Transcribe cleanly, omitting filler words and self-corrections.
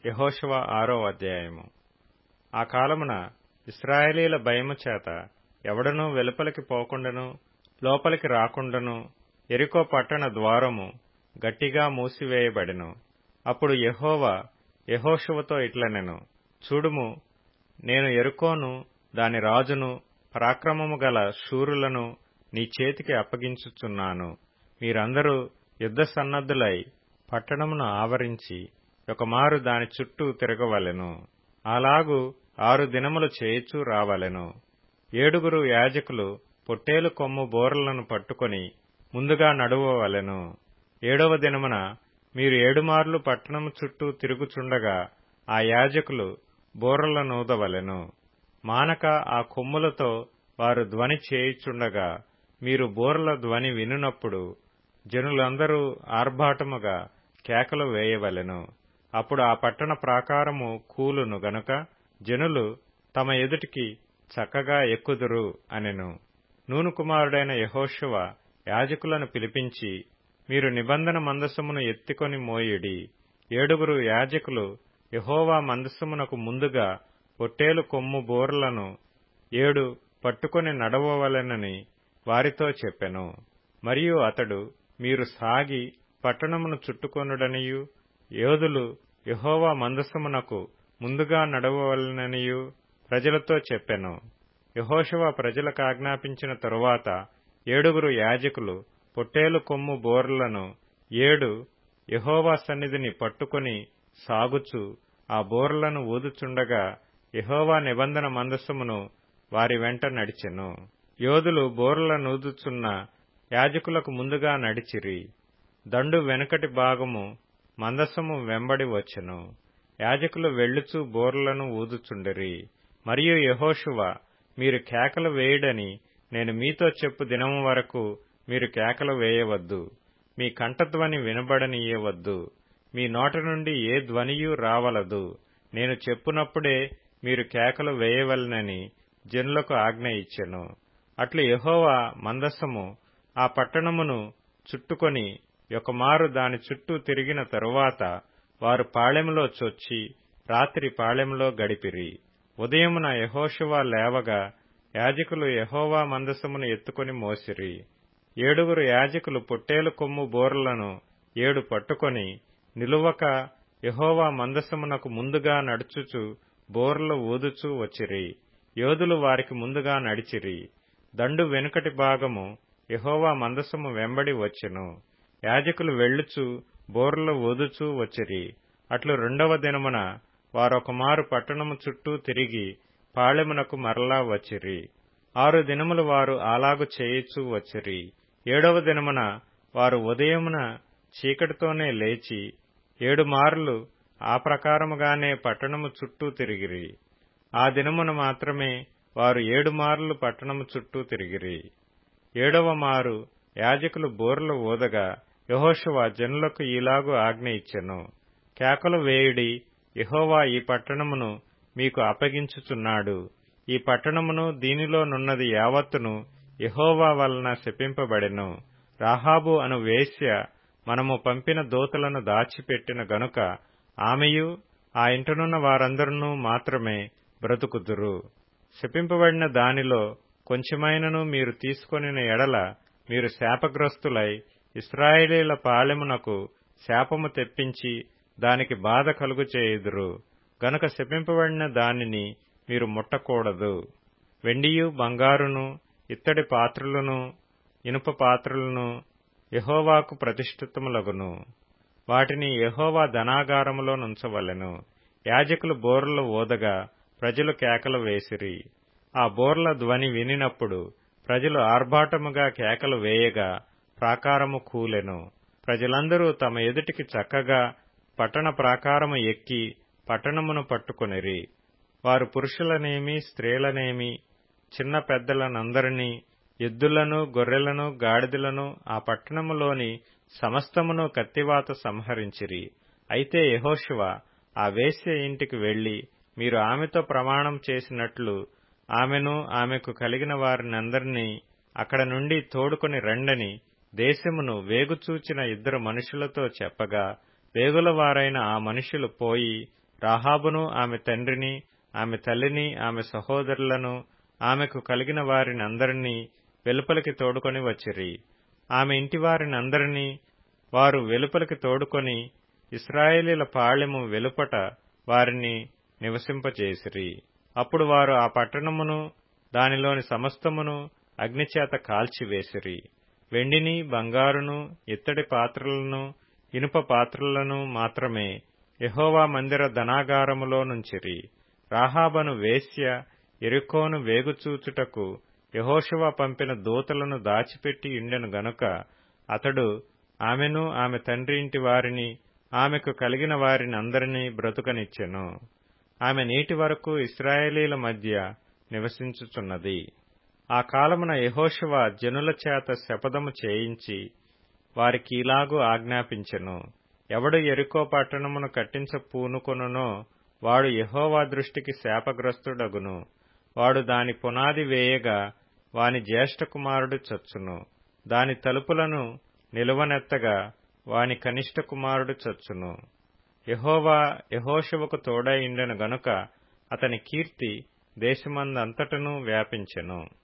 యెహోషువ 6వ అధ్యాయము. ఆ కాలమున ఇశ్రాయేలీల భయము చేత ఎవడనూ వెలుపలికి పోకుండను లోపలికి రాకుండను యెరికో పట్టణ ద్వారము గట్టిగా మూసివేయబడెను. అప్పుడు యెహోవా యెహోషువతో ఇట్లనెను, చూడుము, నేను యెరికోను దాని రాజును పరాక్రమము గల శూరులను నీ చేతికి అప్పగించుచున్నాను. మీరందరూ యుద్ధ సన్నద్ధులై పట్టణమును ఆవరించి ఒకమారు దాని చుట్టూ తిరగవలెను. అలాగు 6 దినములు చేయుచూ రావలెను. 7 యాజకులు పొట్టేలు కొమ్ము బోరలను పట్టుకొని ముందుగా నడువవలెను. 7వ దినమున మీరు 7 మార్లు పట్టణము చుట్టూ తిరుగుచుండగా ఆ యాజకులు బోరలనూదవలెను. మానక ఆ కొమ్ములతో వారు ధ్వని చేయుచుండగా మీరు బోరల ధ్వని వినునప్పుడు జనులందరూ ఆర్భాటముగా కేకలు వేయవలెను. అప్పుడు ఆ పట్టణ ప్రాకారము కూలును గనుక జనులు తమ ఎదుటికి చక్కగా ఎక్కుదురు అనెను. నూను కుమారుడైన యెహోషువ యాజకులను పిలిపించి, మీరు నిబంధన మందసమును ఎత్తుకొని మోయుడి. 7 యాజకులు యెహోవా మందసమునకు ముందుగా పొట్టేలు కొమ్ము బోరలను 7 పట్టుకొని నడవవలెనని వారితో చెప్పెను. మరియు అతడు, మీరు సాగి పట్టణమును చుట్టుకొనుడనియు యోధులు యెహోవా మందసమునకు ముందుగా నడవవలెననియు ప్రజలతో చెప్పెను. యెహోషువ ప్రజలకు ఆజ్ఞాపించిన తరువాత 7 యాజకులు పొట్టేలు కొమ్ము బోరలను 7 యెహోవా సన్నిధిని పట్టుకొని సాగుచు ఆ బోరలను ఊదుచుండగా యెహోవా నిబంధన మందసమును వారి వెంట నడిచెను. యోధులు బోరలనూదుచున్న యాజకులకు ముందుగా నడిచిరి. దండు వెనుకటి భాగము మందసము వెంబడి వచ్చెను. యాజకులు వెళ్ళుచూ బోరలను ఊదుచుండిరి. మరియు యెహోషువ, మీరు కేకలు వేయుడని నేను మీతో చెప్పు దినము వరకు మీరు కేకలు వేయవద్దు. మీ కంఠధ్వని వినబడనీయవద్దు. మీ నోట నుండి ఏ ధ్వనియూ రావలదు. నేను చెప్పునప్పుడే మీరు కేకలు వేయవలెనని జనులకు ఆజ్ఞ ఇచ్చెను. అట్లు యెహోవా మందసము ఆ పట్టణమును చుట్టుకొని ఒకమారు దాని చుట్టూ తిరిగిన తరువాత వారు పాళెములో చొచ్చి రాత్రి పాళెములో గడిపిరి. ఉదయమున యెహోషువ లేవగా యాజకులు యెహోవా మందసమును ఎత్తుకొని మోసిరి. 7 యాజకులు పొట్టేలు కొమ్ము బోరలను 7 పట్టుకొని నిలువక యెహోవా మందసమునకు ముందుగా నడుచుచు బోరలు ఊదుచూ వచ్చిరి. యోధులు వారికి ముందుగా నడిచిరి. దండు వెనుకటి భాగము యెహోవా మందసము వెంబడి వచ్చెను. యాజకులు వెళ్ళుచు బోరలు ఊదుచూ వచ్చిరి. అట్లు 2వ దినమున వారొకమారు పట్టణము చుట్టూ తిరిగి పాళెమునకు మరలా వచ్చిరి. 6 దినములు వారు అలాగు చేయుచూ వచ్చిరి. 7వ దినమున వారు ఉదయమున చీకటితోనే లేచి 7 మార్లు ఆ ప్రకారముగానే పట్టణము చుట్టూ తిరిగిరి. ఆ దినమున మాత్రమే వారు 7 మార్లు పట్టణము చుట్టూ తిరిగిరి. 7వ మారు యాజకులు బోరలు ఊదగా యెహోషువ జనులకు ఈలాగు ఆజ్ఞ ఇచ్చెను, కేకలు వేయుడి, యెహోవా ఈ పట్టణమును మీకు అప్పగించుచున్నాడు. ఈ పట్టణమును దీనిలోనున్నది యావత్తును యెహోవా వలన శపింపబడెను. రాహాబు అను వేశ్య మనము పంపిన దూతలను దాచిపెట్టిన గనుక ఆమెయు ఆ ఇంటనున్న వారందరూ మాత్రమే బ్రతుకుదురు. శపింపబడిన దానిలో కొంచెమైనను మీరు తీసుకొనిన ఎడల మీరు శాపగ్రస్తులై ఇశ్రాయేలీల పాళెమునకు శాపము తెప్పించి దానికి బాధ కలుగు చేయుదురు. గనుక శపింపబడిన దానిని మీరు ముట్టకూడదు. వెండియు బంగారును ఇత్తడి పాత్రలను ఇనుప పాత్రలను యెహోవాకు ప్రతిష్ఠితములగును. వాటిని యెహోవా ధనాగారములో నుంచవలెను. యాజకులు బోరలు ఊదగా ప్రజలు కేకలు వేసిరి. ఆ బోర్ల ధ్వని వినినప్పుడు ప్రజలు ఆర్భాటముగా కేకలు వేయగా ప్రాకారము కూలెను. ప్రజలందరూ తమ ఎదుటికి చక్కగా పట్టణ ప్రాకారము ఎక్కి పట్టణమును పట్టుకొనిరి. వారు పురుషులనేమి స్త్రీలనేమి చిన్న పెద్దలనందరినీ ఎద్దులను గొర్రెలను గాడిదలను ఆ పట్టణములోని సమస్తమును కత్తివాత సంహరించిరి. అయితే యెహోషువ ఆ వేశ్య ఇంటికి వెళ్లి మీరు ఆమెతో ప్రమాణం చేసినట్లు ఆమెను ఆమెకు కలిగిన వారినందరినీ అక్కడ నుండి తోడుకొని రండని దేశమును వేగుచూచిన 2 మనుషులతో చెప్పగా వేగులవారైన ఆ మనుషులు పోయి రాహాబును ఆమె తండ్రిని, ఆమె తల్లిని, ఆమె సహోదరులను, ఆమెకు కలిగిన వారినందరినీ వెలుపలికి తోడుకొని వచ్చిరి. ఆమె ఇంటివారినందరినీ వారు వెలుపలికి తోడుకొని ఇశ్రాయేలీల పాళెము వెలుపట వారిని నివసింపజేసిరి. అప్పుడు వారు ఆ పట్టణమును దానిలోని సమస్తమును అగ్నిచేత కాల్చివేసిరి. వెండిని, బంగారును, ఇత్తడి పాత్రలను, ఇనుప పాత్రలను మాత్రమే యెహోవా మందిర ధనాగారములో నుంచిరి. రాహాబను వేశ్య యెరికోను వేగుచూచుటకు యెహోషువ పంపిన దూతలను దాచిపెట్టి ఉండెను గనుక అతడు ఆమెను, ఆమె తండ్రి ఇంటి వారిని, ఆమెకు కలిగిన వారినందరినీ బ్రతుకనిచ్చెను. ఆమె నేటి వరకు ఇశ్రాయేలీల మధ్య నివసించుచున్నది. ఆ కాలమున యెహోషువ జనుల చేత శపథము చేయించి వారికీలాగు ఆజ్ఞాపించెను. ఎవడు యెరికో పట్టణమును కట్టించ పూనుకొనునో వాడు యెహోవా దృష్టికి శాపగ్రస్తుడగును. వాడు దాని పునాది వేయగా వాని జ్యేష్ఠ కుమారుడు చచ్చును. దాని తలుపులను నిలువనెత్తగా వాని కనిష్ఠ కుమారుడు చచ్చును. యెహోవా యెహోషువకు తోడై ఉండెను గనుక అతని కీర్తి దేశమందంతటను వ్యాపించెను.